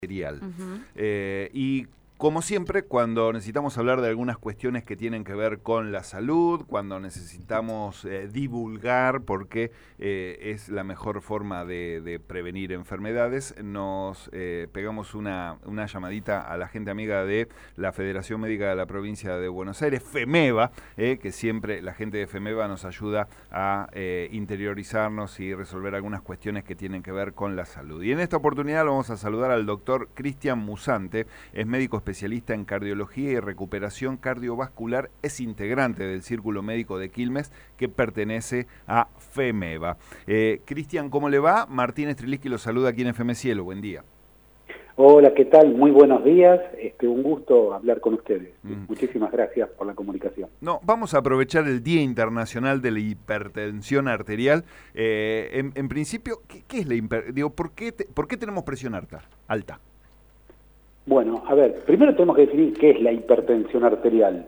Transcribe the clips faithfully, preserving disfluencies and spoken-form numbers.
arterial. Uh-huh. eh, y como siempre, cuando necesitamos hablar de algunas cuestiones que tienen que ver con la salud, cuando necesitamos eh, divulgar, porque eh, es la mejor forma de, de prevenir enfermedades, nos eh, pegamos una, una llamadita a la gente amiga de la Federación Médica de la Provincia de Buenos Aires, FEMEVA, eh, que siempre la gente de FEMEVA nos ayuda a eh, interiorizarnos y resolver algunas cuestiones que tienen que ver con la salud. Y en esta oportunidad lo vamos a saludar al doctor Cristian Musante, es médico especialista especialista en cardiología y recuperación cardiovascular, es integrante del Círculo Médico de Quilmes, que pertenece a FEMEVA. Eh, Cristian, ¿cómo le va? Martín Streliski lo saluda aquí en F M Cielo, buen día. Hola, ¿qué tal? Muy buenos días, este, un gusto hablar con ustedes. Mm. Muchísimas gracias por la comunicación. No, vamos a aprovechar el Día Internacional de la Hipertensión Arterial. Eh, en, en principio, ¿qué, qué es la hiper, digo, ¿por qué, te, ¿por qué tenemos presión alta? alta? Bueno, a ver, primero tenemos que definir qué es la hipertensión arterial,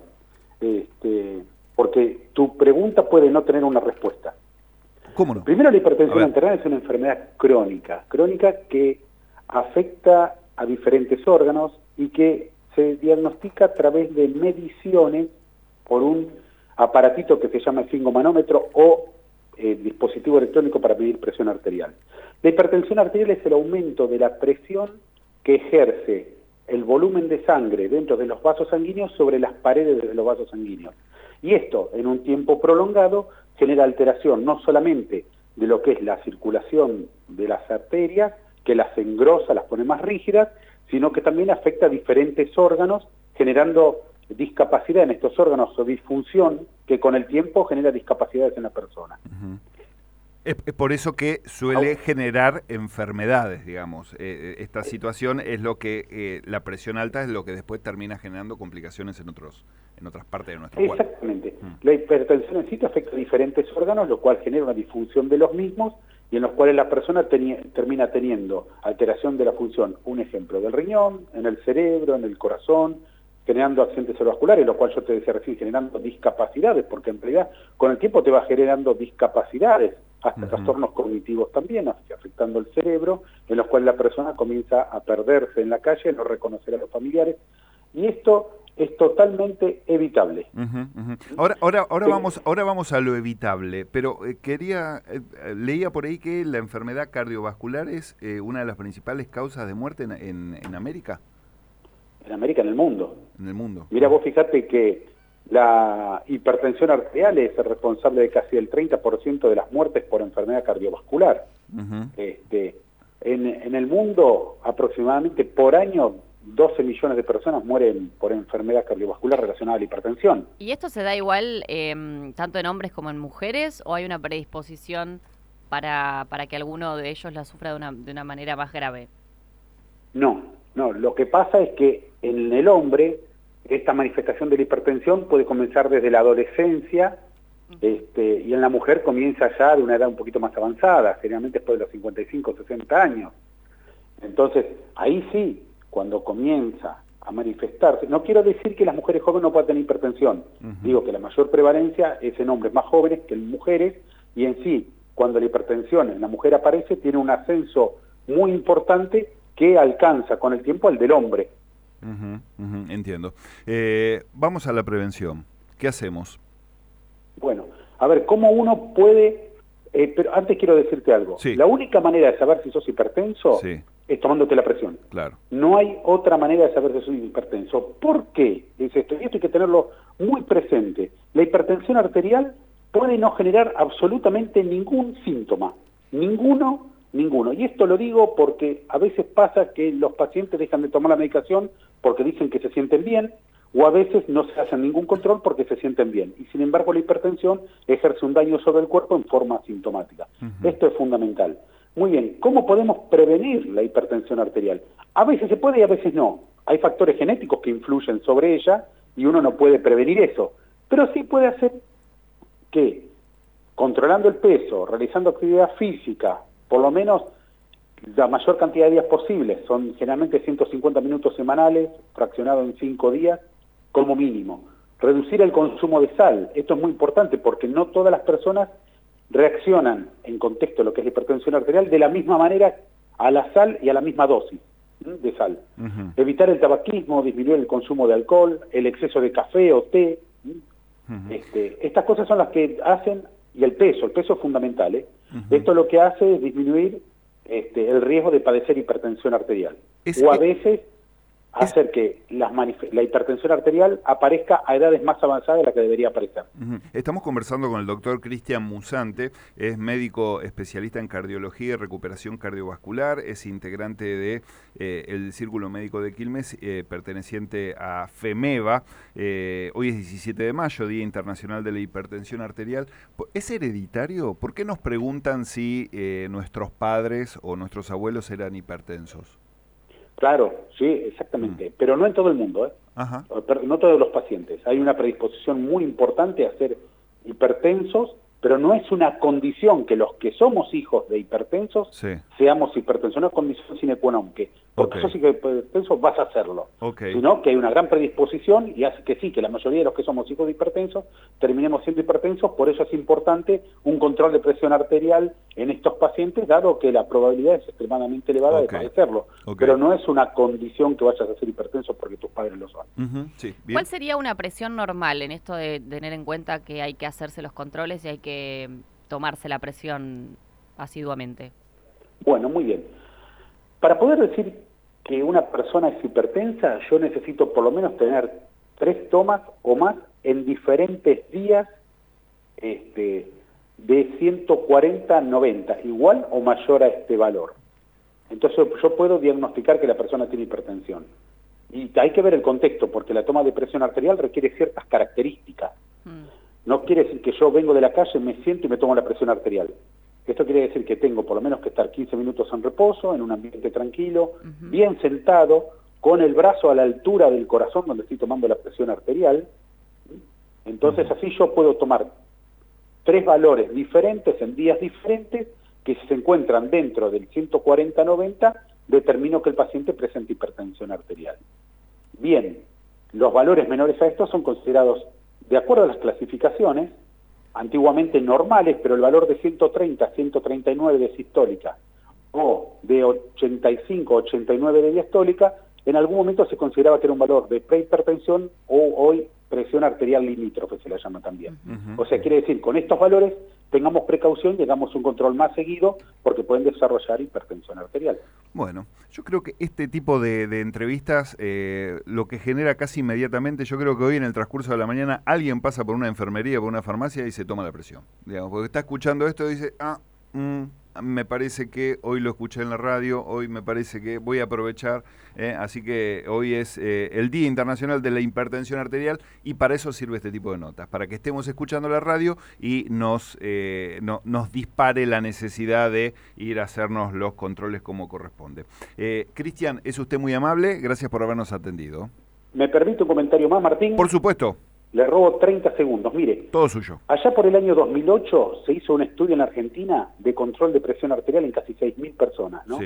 este, porque tu pregunta puede no tener una respuesta. ¿Cómo no? Primero, la hipertensión arterial es una enfermedad crónica, crónica que afecta a diferentes órganos y que se diagnostica a través de mediciones por un aparatito que se llama esfingomanómetro o eh, dispositivo electrónico para medir presión arterial. La hipertensión arterial es el aumento de la presión que ejerce el volumen de sangre dentro de los vasos sanguíneos sobre las paredes de los vasos sanguíneos. Y esto, en un tiempo prolongado, genera alteración no solamente de lo que es la circulación de las arterias, que las engrosa, las pone más rígidas, sino que también afecta a diferentes órganos, generando discapacidad en estos órganos o disfunción, que con el tiempo genera discapacidades en la persona. Uh-huh. Es por eso que suele generar enfermedades, digamos. Eh, esta situación es lo que, eh, la presión alta es lo que después termina generando complicaciones en otros en otras partes de nuestro cuerpo. Exactamente. Mm. La hipertensión en sí afecta a diferentes órganos, lo cual genera una disfunción de los mismos y en los cuales la persona teni termina teniendo alteración de la función, un ejemplo, del riñón, en el cerebro, en el corazón, generando accidentes cerebrovasculares, lo cual yo te decía recién, generando discapacidades, porque en realidad con el tiempo te va generando discapacidades, hasta uh-huh. trastornos cognitivos también, afectando el cerebro, en los cuales la persona comienza a perderse en la calle, a no reconocer a los familiares, y esto es totalmente evitable. Uh-huh, uh-huh. Ahora, ahora, ahora, vamos, ahora vamos a lo evitable, pero eh, quería, eh, leía por ahí que la enfermedad cardiovascular es eh, una de las principales causas de muerte en, en, en América. En América, en el mundo. En el mundo. Mira, vos fíjate que la hipertensión arterial es el responsable de casi el treinta por ciento de las muertes por enfermedad cardiovascular. Uh-huh. este, en, en el mundo, aproximadamente por año, doce millones de personas mueren por enfermedad cardiovascular relacionada a la hipertensión. ¿Y esto se da igual eh, tanto en hombres como en mujeres, o hay una predisposición para, para que alguno de ellos la sufra de una, de una manera más grave? No, no. Lo que pasa es que en el hombre esta manifestación de la hipertensión puede comenzar desde la adolescencia, este, y en la mujer comienza ya de una edad un poquito más avanzada, generalmente después de los cincuenta y cinco, sesenta años. Entonces, ahí sí, cuando comienza a manifestarse, no quiero decir que las mujeres jóvenes no puedan tener hipertensión, uh-huh. digo que la mayor prevalencia es en hombres más jóvenes que en mujeres, y en sí, cuando la hipertensión en la mujer aparece, tiene un ascenso muy importante que alcanza con el tiempo al del hombre. Uh-huh, uh-huh, entiendo. Eh, vamos a la prevención. ¿Qué hacemos? Bueno, a ver, ¿cómo uno puede...? Eh, pero antes quiero decirte algo. Sí. La única manera de saber si sos hipertenso sí. es tomándote la presión. Claro. No hay otra manera de saber si sos hipertenso. ¿Por qué es esto? Y esto hay que tenerlo muy presente. La hipertensión arterial puede no generar absolutamente ningún síntoma. Ninguno Ninguno. Y esto lo digo porque a veces pasa que los pacientes dejan de tomar la medicación porque dicen que se sienten bien, o a veces no se hacen ningún control porque se sienten bien. Y sin embargo la hipertensión ejerce un daño sobre el cuerpo en forma asintomática. Uh-huh. Esto es fundamental. Muy bien, ¿cómo podemos prevenir la hipertensión arterial? A veces se puede y a veces no. Hay factores genéticos que influyen sobre ella y uno no puede prevenir eso. Pero sí puede hacer que, controlando el peso, realizando actividad física, por lo menos la mayor cantidad de días posibles, son generalmente ciento cincuenta minutos semanales, fraccionado en cinco días, como mínimo. Reducir el consumo de sal, esto es muy importante porque no todas las personas reaccionan en contexto de lo que es la hipertensión arterial de la misma manera a la sal y a la misma dosis. de sal. Uh-huh. Evitar el tabaquismo, disminuir el consumo de alcohol, el exceso de café o té. Uh-huh. Este, estas cosas son las que hacen, y el peso, el peso es fundamental. ¿eh? Uh-huh. Esto lo que hace es disminuir este, el riesgo de padecer hipertensión arterial. Es, o a es, veces hacer que las la hipertensión arterial aparezca a edades más avanzadas de la que debería aparecer. Uh-huh. Estamos conversando con el doctor Cristian Musante, es médico especialista en cardiología y recuperación cardiovascular, es integrante de eh, el Círculo Médico de Quilmes, eh, perteneciente a FEMEVA. Eh, hoy es diecisiete de mayo, Día Internacional de la Hipertensión Arterial. ¿Es hereditario? ¿Por qué nos preguntan si eh, nuestros padres o nuestros abuelos eran hipertensos? Claro, sí, exactamente, mm. pero no en todo el mundo, ¿eh? Ajá. No todos los pacientes. Hay una predisposición muy importante a ser hipertensos, pero no es una condición que los que somos hijos de hipertensos sí. seamos hipertensos, no es condición sine qua non, que porque okay. sos hipertenso vas a hacerlo, okay. sino que hay una gran predisposición y hace que sí, que la mayoría de los que somos hijos de hipertensos terminemos siendo hipertensos. Por eso es importante un control de presión arterial en estos pacientes, dado que la probabilidad es extremadamente elevada okay. de padecerlo, okay. pero no es una condición que vayas a ser hipertenso porque tus padres lo son. Uh-huh. Sí, bien. ¿Cuál sería una presión normal en esto de tener en cuenta que hay que hacerse los controles y hay que tomarse la presión asiduamente? Bueno, muy bien. Para poder decir que una persona es hipertensa, yo necesito por lo menos tener tres tomas o más en diferentes días este, de ciento cuarenta a noventa, igual o mayor a este valor. Entonces yo puedo diagnosticar que la persona tiene hipertensión. Y hay que ver el contexto, porque la toma de presión arterial requiere ciertas características. Mm. No quiere decir que yo vengo de la calle, me siento y me tomo la presión arterial. Esto quiere decir que tengo por lo menos que estar quince minutos en reposo, en un ambiente tranquilo, uh-huh. bien sentado, con el brazo a la altura del corazón donde estoy tomando la presión arterial. Entonces uh-huh. así yo puedo tomar tres valores diferentes en días diferentes que si se encuentran dentro del ciento cuarenta a noventa, determino que el paciente presenta hipertensión arterial. Bien, los valores menores a estos son considerados, de acuerdo a las clasificaciones, antiguamente normales, pero el valor de ciento treinta a ciento treinta y nueve de sistólica o de ochenta y cinco a ochenta y nueve de diastólica, en algún momento se consideraba que era un valor de prehipertensión o hoy presión arterial limítrofe se la llama también. Uh-huh. O sea, quiere decir, con estos valores tengamos precaución y hagamos un control más seguido porque pueden desarrollar hipertensión arterial. Bueno, yo creo que este tipo de, de entrevistas eh, lo que genera casi inmediatamente, yo creo que hoy en el transcurso de la mañana alguien pasa por una enfermería, por una farmacia y se toma la presión. Digamos, porque está escuchando esto y dice, ah, mmm, me parece que hoy lo escuché en la radio, hoy me parece que voy a aprovechar, eh, así que hoy es eh, el Día Internacional de la Hipertensión Arterial y para eso sirve este tipo de notas, para que estemos escuchando la radio y nos, eh, no, nos dispare la necesidad de ir a hacernos los controles como corresponde. Eh, Cristian, es usted muy amable, gracias por habernos atendido. ¿Me permite un comentario más, Martín? Por supuesto. Le robo treinta segundos. Mire, todo suyo. Allá por el año dos mil ocho se hizo un estudio en Argentina de control de presión arterial en casi seis mil personas, ¿no? Sí.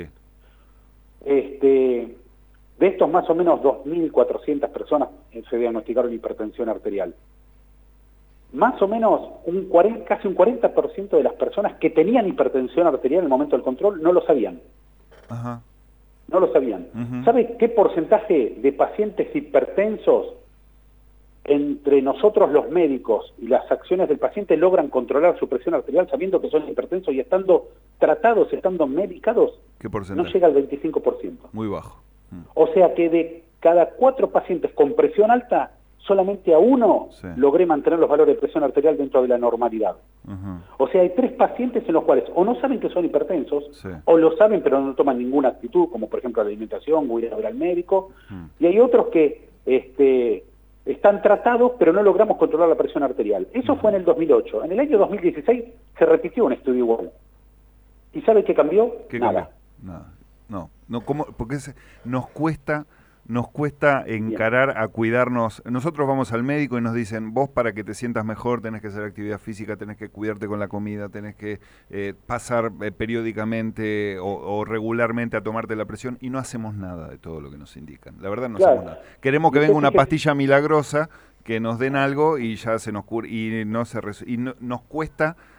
Este, de estos más o menos dos mil cuatrocientas personas se diagnosticaron hipertensión arterial. Más o menos un cuarenta, casi un cuarenta por ciento de las personas que tenían hipertensión arterial en el momento del control no lo sabían. Ajá. No lo sabían. Uh-huh. ¿Sabe qué porcentaje de pacientes hipertensos entre nosotros los médicos y las acciones del paciente logran controlar su presión arterial sabiendo que son hipertensos y estando tratados, estando medicados? ¿Qué porcentaje? No llega al veinticinco por ciento. Muy bajo. Mm. O sea que de cada cuatro pacientes con presión alta, solamente a uno sí. logré mantener los valores de presión arterial dentro de la normalidad. Uh-huh. O sea, hay tres pacientes en los cuales o no saben que son hipertensos, sí. o lo saben pero no toman ninguna actitud, como por ejemplo la alimentación o ir a ver al médico, uh-huh. y hay otros que este están tratados, pero no logramos controlar la presión arterial. Eso fue en el dos mil ocho. En el año dos mil dieciséis se repitió un estudio igual. ¿Y sabe qué cambió? ¿Qué Nada. Cambió? Nada. No, no, ¿cómo? Porque se, nos cuesta, nos cuesta encarar Bien. a cuidarnos. Nosotros vamos al médico y nos dicen, vos para que te sientas mejor tenés que hacer actividad física, tenés que cuidarte con la comida, tenés que eh, pasar eh, periódicamente o, o regularmente a tomarte la presión, y no hacemos nada de todo lo que nos indican. La verdad no claro. hacemos nada. Queremos que venga una pastilla milagrosa, que nos den algo y ya se nos cura, y no se res- y no, nos cuesta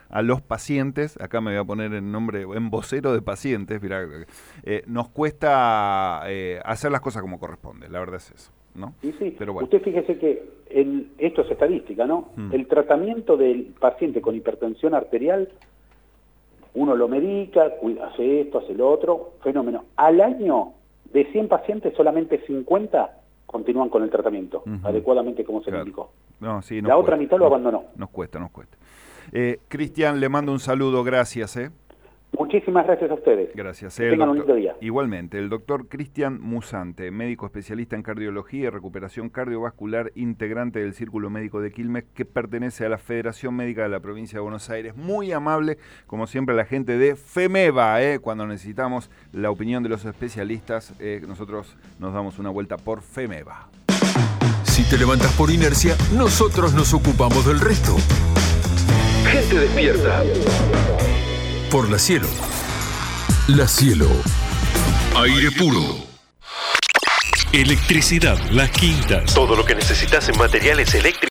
a los pacientes, acá me voy a poner el nombre en vocero de pacientes, mirá, eh, nos cuesta eh, hacer las cosas como corresponde, la verdad es eso, ¿no? Sí, sí. Pero bueno. Usted fíjese que el, esto es estadística, ¿no? Mm. El tratamiento del paciente con hipertensión arterial, uno lo medica, cuida, hace esto, hace lo otro, fenómeno. Al año, de cien pacientes, solamente cincuenta continúan con el tratamiento, uh-huh. adecuadamente como se claro. le indicó. No, sí, La otra cuesta. mitad lo abandonó. Nos cuesta, nos cuesta. Eh, Cristian, le mando un saludo, gracias. ¿eh? Muchísimas gracias a ustedes. Gracias. Que eh, tengan doctor, un lindo día. Igualmente, el doctor Cristian Musante, médico especialista en cardiología y recuperación cardiovascular, integrante del Círculo Médico de Quilmes, que pertenece a la Federación Médica de la Provincia de Buenos Aires. Muy amable, como siempre, la gente de FEMEVA, eh, cuando necesitamos la opinión de los especialistas, eh, nosotros nos damos una vuelta por FEMEVA. Si te levantas por inercia, nosotros nos ocupamos del resto. Gente despierta. Por la Cielo. La Cielo. Aire puro. Electricidad Las Quintas. Todo lo que necesitas en materiales eléctricos.